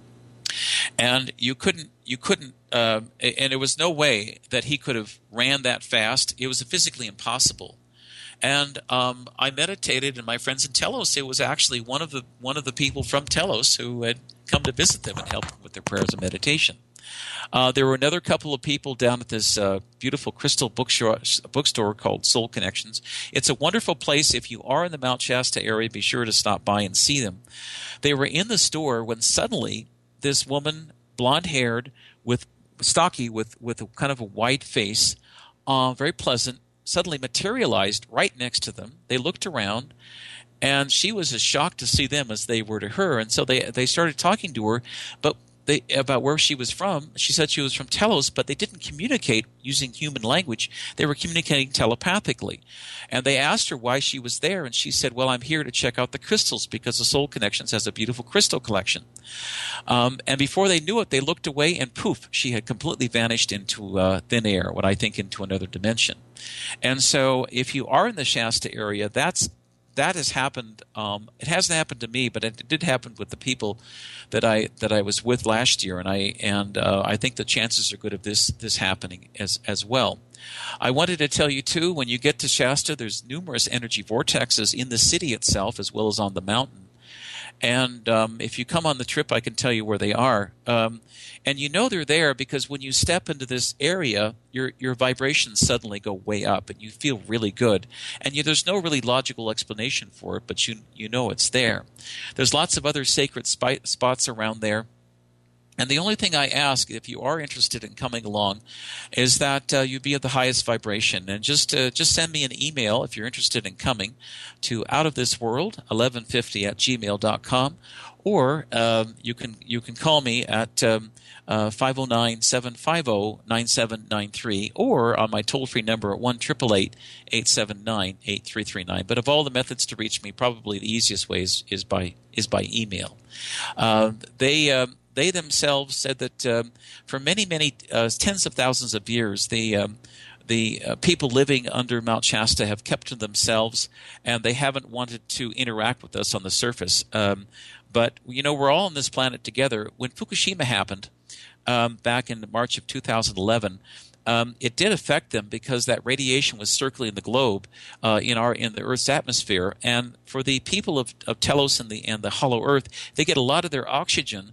And you couldn't, you couldn't, uh, and there was no way that he could have ran that fast. It was physically impossible. And um, I meditated, and my friends in Telos, it was actually one of the one of the people from Telos who had come to visit them and help them with their prayers and meditation. Uh, there were another couple of people down at this uh, beautiful crystal bookstore, bookstore called Soul Connections. It's a wonderful place. If you are in the Mount Shasta area, be sure to stop by and see them. They were in the store when suddenly this woman, blonde-haired, with stocky, with with a kind of a white face, uh, very pleasant, suddenly materialized right next to them. They looked around, and she was as shocked to see them as they were to her. And so they they started talking to her, but they, about where she was from. She said she was from Telos, but they didn't communicate using human language. They were communicating telepathically. And they asked her why she was there, and she said, "Well, I'm here to check out the crystals because the Soul Connections has a beautiful crystal collection." Um, and before they knew it, they looked away, and poof, she had completely vanished into uh, thin air, what I think into another dimension. And so if you are in the Shasta area, that's that has happened. Um, it hasn't happened to me, but it did happen with the people that I that I was with last year, and I and uh, I think the chances are good of this this happening as as well. I wanted to tell you too, when you get to Shasta, there's numerous energy vortexes in the city itself as well as on the mountain. And um, if you come on the trip, I can tell you where they are. Um, and you know they're there because when you step into this area, your your vibrations suddenly go way up, and you feel really good. And you, there's no really logical explanation for it, but you you know it's there. There's lots of other sacred spi- spots around there. And the only thing I ask, if you are interested in coming along, is that uh, you be of the highest vibration. And just uh, just send me an email if you're interested in coming to outofthisworld eleven fifty at gmail dot com, or um, you can you can call me at um, uh, five oh nine, seven five oh, nine seven nine three, or on my toll-free number at one eight eight eight, eight seven nine, eight three three nine. But of all the methods to reach me, probably the easiest way is, is by is by email. Uh, they uh, They themselves said that um, for many, many uh, tens of thousands of years, the um, the uh, people living under Mount Shasta have kept to themselves, and they haven't wanted to interact with us on the surface. Um, but you know, we're all on this planet together. When Fukushima happened um, back in March of two thousand eleven. Um, it did affect them because that radiation was circling the globe uh, in our in the Earth's atmosphere, and for the people of, of Telos and the and the Hollow Earth, they get a lot of their oxygen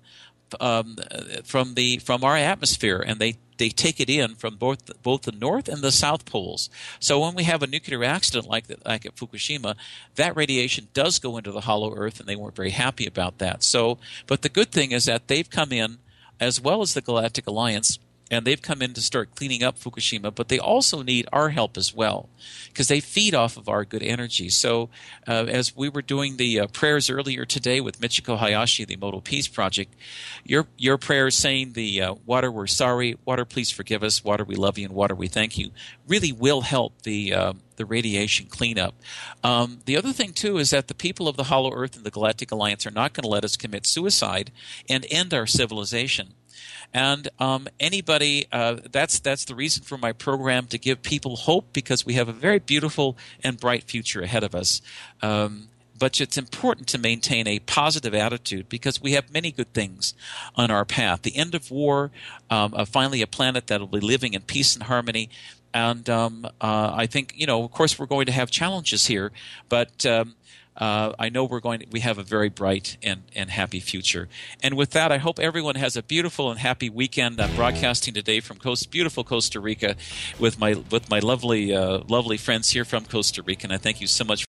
um, from the from our atmosphere, and they they take it in from both both the north and the south poles. So when we have a nuclear accident like that, like at Fukushima, that radiation does go into the hollow earth, and they weren't very happy about that. So, but the good thing is that they've come in, as well as the Galactic Alliance, and they've come in to start cleaning up Fukushima, but they also need our help as well, because they feed off of our good energy. So uh, as we were doing the uh, prayers earlier today with Michiko Hayashi, the Modal Peace Project, your your prayers saying the uh, water, we're sorry, water, please forgive us, water, we love you, and water, we thank you, really will help the uh, the radiation cleanup. Um, the other thing, too, is that the people of the Hollow Earth and the Galactic Alliance are not going to let us commit suicide and end our civilization. And um, anybody, uh, that's that's the reason for my program, to give people hope, because we have a very beautiful and bright future ahead of us. Um, but it's important to maintain a positive attitude, because we have many good things on our path. The end of war, um, uh, finally a planet that will be living in peace and harmony. And um, uh, I think, you know, of course, we're going to have challenges here, but um, Uh, I know we're going to, we have a very bright and, and happy future. And with that, I hope everyone has a beautiful and happy weekend. I'm broadcasting today from Coast, beautiful Costa Rica with my with my lovely uh, lovely friends here from Costa Rica. And I thank you so much.